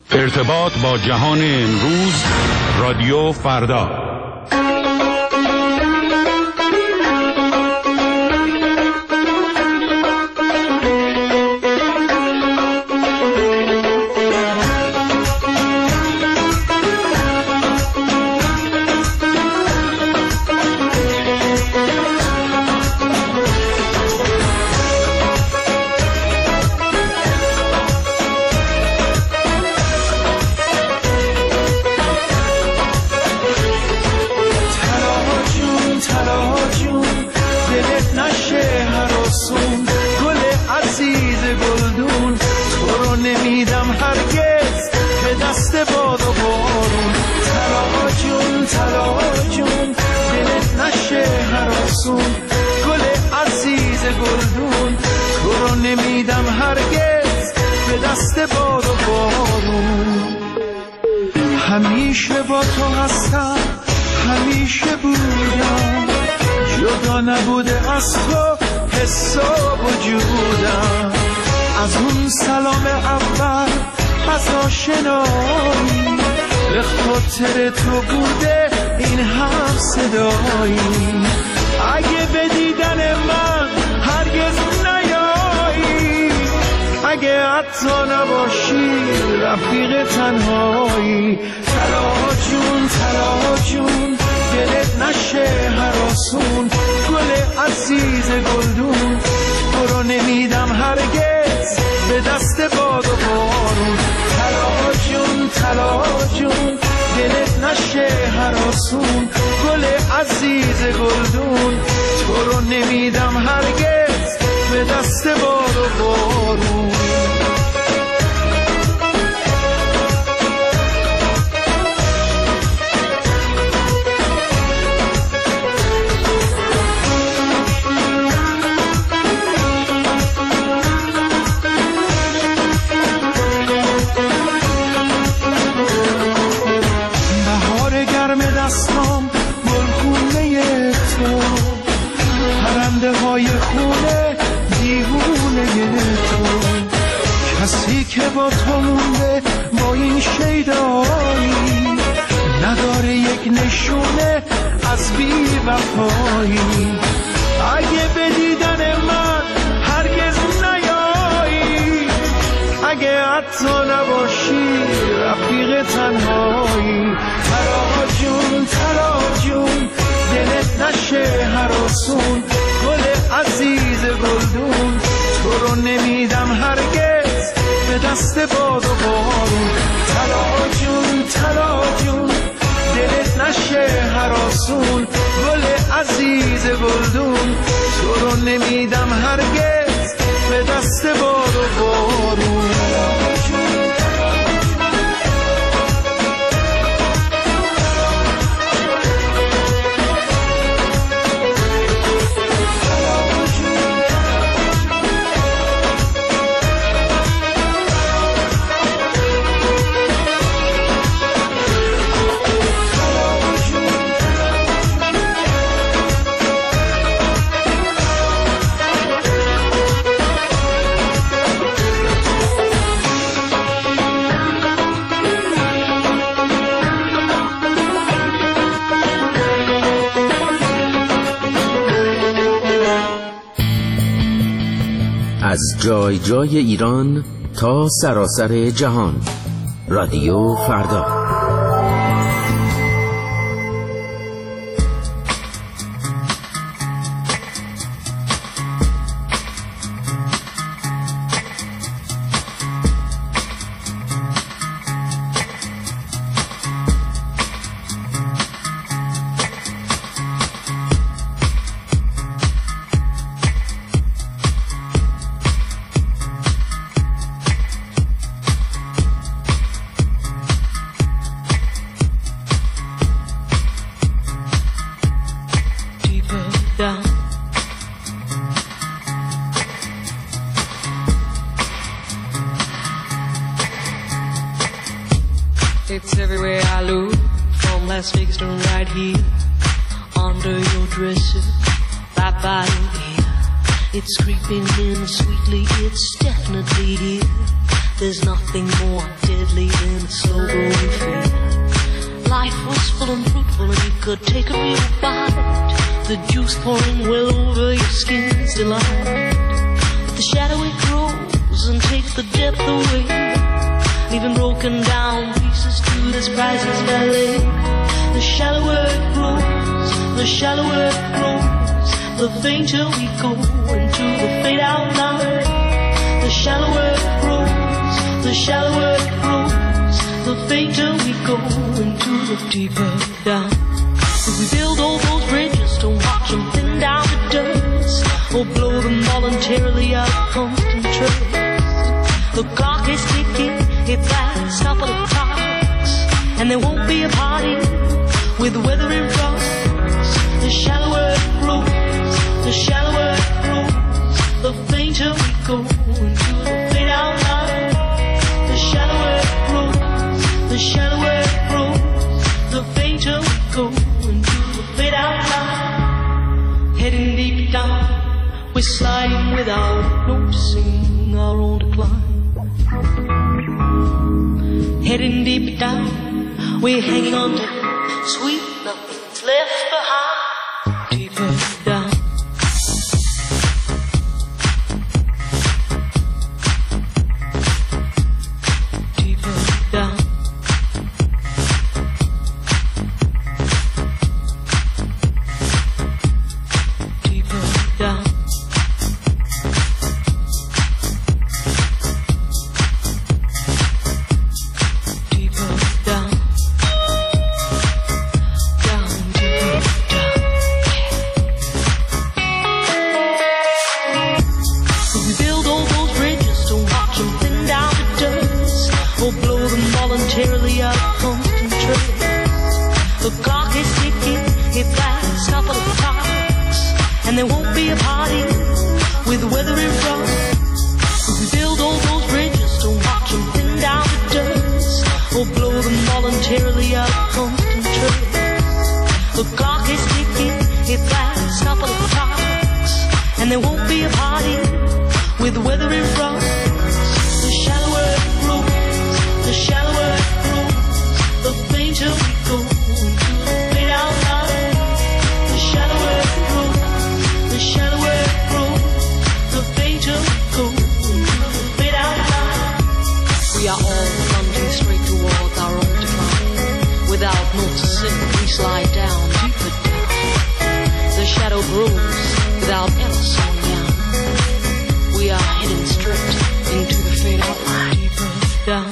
ارتباط با جهان امروز، رادیو فردا. همیشه با تو هستم، همیشه بودم، جدا نبوده از تو حس و وجودم. از اون سلام اول، از آشنایی، به خاطر تو بوده این هم صدایی. اگه به دیدن من هرگز نیایی، اگه حتی نباشی رفیق تنهایی. طلا جون دلت نشه هراسون، گل عزیز گلدون تو رو نمیدم هرگز به دست باد و بارون. طلا جون دلت نشه هراسون، گل عزیز گلدون تو رو نمیدم هرگز به دست باد و بارون. دستام گلگونه تو، پرنده های خونه دیوونه تو، کسی که با تو مونده با این شیدایی، نداره یک نشونه از بی وفایی. اگه به دیدن من هرگز نیایی، اگه حتی نباشی رفیق تنهایی. طلا جون دلت نشه هراسون، گل عزیز گلدون تو رو نمیدم هرگز به دست باد و بارون. طلا جون دلت نشه هراسون، گل عزیز گلدون تو رو نمیدم هرگز به دست باد و بارون. از جای جای ایران تا سراسر جهان، رادیو فردا. It's everywhere I look, from Las Vegas to right here, under your dresser, right by your ear. It's creeping in sweetly, it's definitely here. There's nothing more deadly than a slow-growing fear. Life was full and fruitful and you could take a real bite. The juice pouring well over your skin's delight. But the shadow it grows and takes the depth away, leaving broken down pieces to this priceless ballet. The shallower it grows, the shallower it grows, the fainter we go into the fade out line. The shallower it grows, the shallower it grows, the fainter we go into the deeper down. If we build all those bridges to watch them thin down to dust, or blow them voluntarily out of constant trace. The clock is ticking, it's last couple of talks, and there won't be a party with weather in front. The shallower it grows, the shallower it grows, the fainter we go into the fade out line. The shallower it grows, the shallower it grows, the fainter we go into the fade out line. Heading deep down, we're sliding without noticing our own decline. Heading deep down, we're hanging on to sweet nothing's left behind. Deeper down. Deeper down. Deeper down. Voluntarily out of constant trace. The clock is ticking, it lasts couple of talks, and there won't be a party with weather in front. We build all those bridges to watch them thin down to dust, or blow them voluntarily out of constant trace. The clock is ticking, it lasts couple of talks, and there won't be a party with weather in front. The shallower it grows, the shallower it grows, the fainter we go into the fade out line. The shallower it grows, the shallower it grows, the fainter we go into the fade out line. We are all plunging straight towards our own decline. Without noticing, we slide down, deeper down. The shadow grows without ever slowing down. We are heading straight into the fade out line. Deeper down.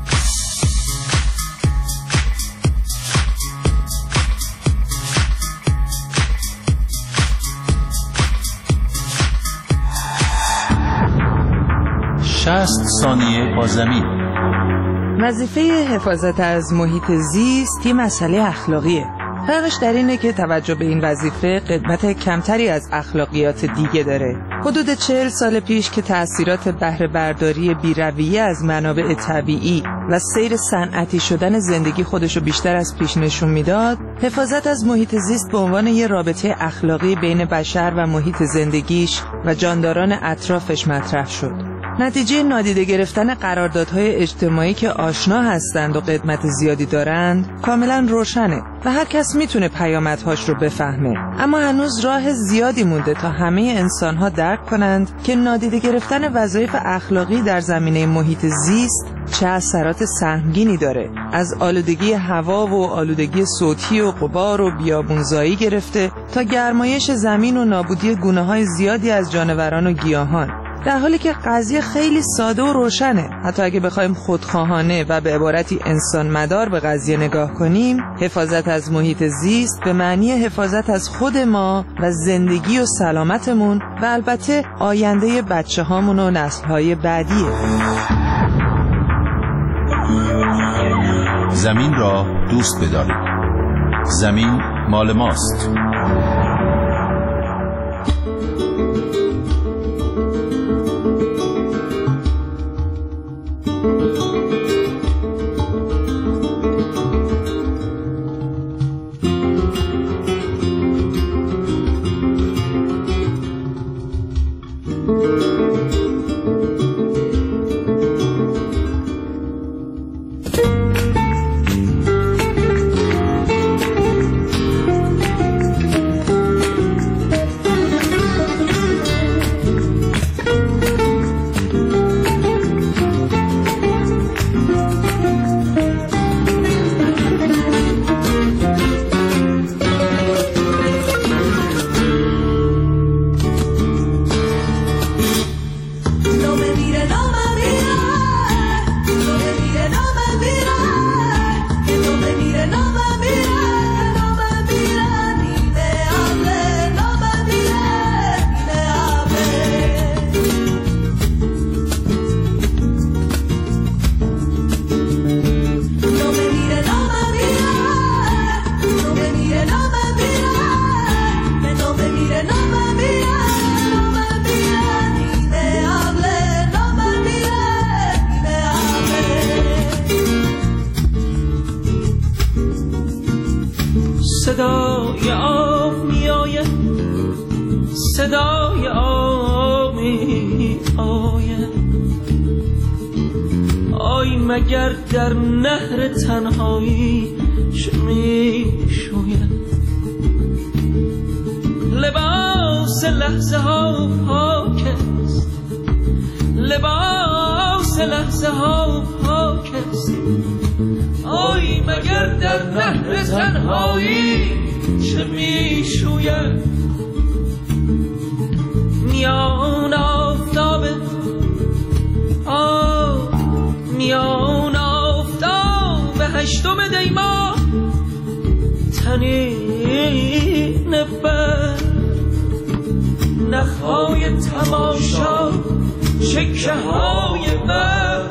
ثانیه با زمین. وظیفه حفاظت از محیط زیست یه مسئله اخلاقیه. فرقش در اینه که توجه به این وظیفه قدمت کمتری از اخلاقیات دیگه داره. حدود 40 سال پیش که تأثیرات بهره برداری بی‌رویه از منابع طبیعی و سیر صنعتی شدن زندگی خودشو بیشتر از پیش نشون میداد، حفاظت از محیط زیست به عنوان یه رابطه اخلاقی بین بشر و محیط زندگیش و جانداران اطرافش مطرح شد. نتیجه نادیده گرفتن قراردادهای اجتماعی که آشنا هستند و قدمت زیادی دارند کاملا روشنه و هر کس میتونه پیامدهاش رو بفهمه. اما هنوز راه زیادی مونده تا همه انسانها درک کنند که نادیده گرفتن وظایف اخلاقی در زمینه محیط زیست چه اثرات سهمگینی داره. از آلودگی هوا و آلودگی صوتی و غبار و بیابونزایی گرفته تا گرمایش زمین و نابودی گونه‌های زیادی از جانوران و گیاهان. در حالی که قضیه خیلی ساده و روشنه. حتی اگه بخوایم خودخواهانه و به عبارتی انسان مدار به قضیه نگاه کنیم، حفاظت از محیط زیست به معنی حفاظت از خود ما و زندگی و سلامتمون و البته آینده بچه هامون و نسل‌های بعدیه. زمین را دوست بدارید. زمین مال ماست. صدای آب می آید، صدای آب می آید. آی مگر در نهر تنهایی چه می شوید؟ لباس لحظه ها پاک است، لباس لحظه ها پاک است. آی مگر در نهر تنهایی چه می شوید؟ میان آفتاب میان آفتاب هشتم دی ماه تنین بر نخهای تماشا چکه های بر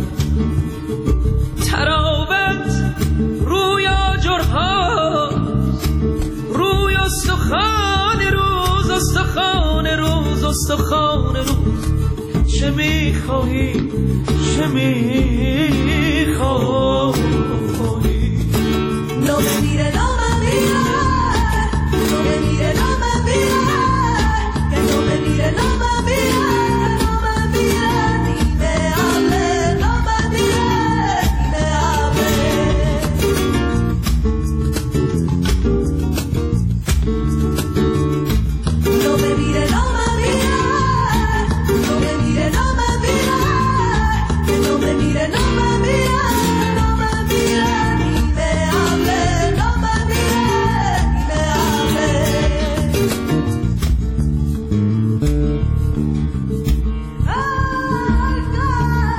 تراوت روی آجرها روی استخوان روز استخوان روز استخوان روز. چه میخواهی چه میخواهی؟ No me mire, no me mire, no me mire, no me mire, que no me mire, no me mire, que no me mire, ni me hable, no me mire, ni me hable. No me mire, no me mire, no me mire, no me mire, que no me mire, no me mire, no me mire, ni me hable, no me mire, ni me hable. Ay, no,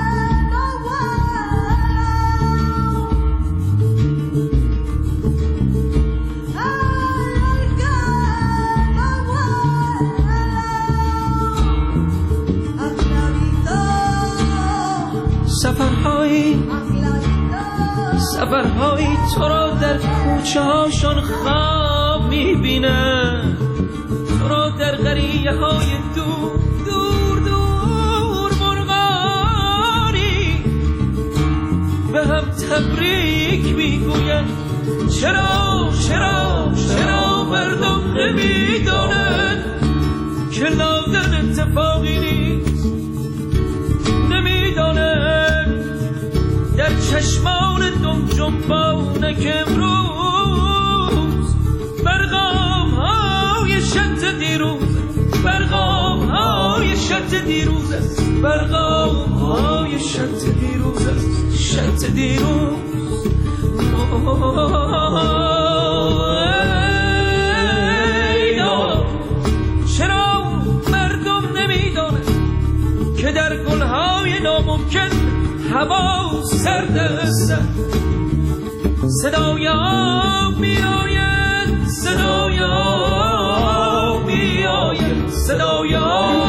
سفرهایی تو را در کوچه هاشون خواب میبینن، تو را در قریه های دور دور دور مرغانی به هم تبریک میگوین. چرا چرا چرا مردم نمیدانند که لازم اتفاقی نیست؟ نمیدانند در چشمان دم جنبانه که امروز برغام های شط دیروز، برغام های شط دیروز است، برغام های شط دیروز است، شط دیروز. چرا مردم نمیدانند که در گلهای ناممکن هوا سرد است؟ صدای آب می آید، صدای آب می آید، صدای آب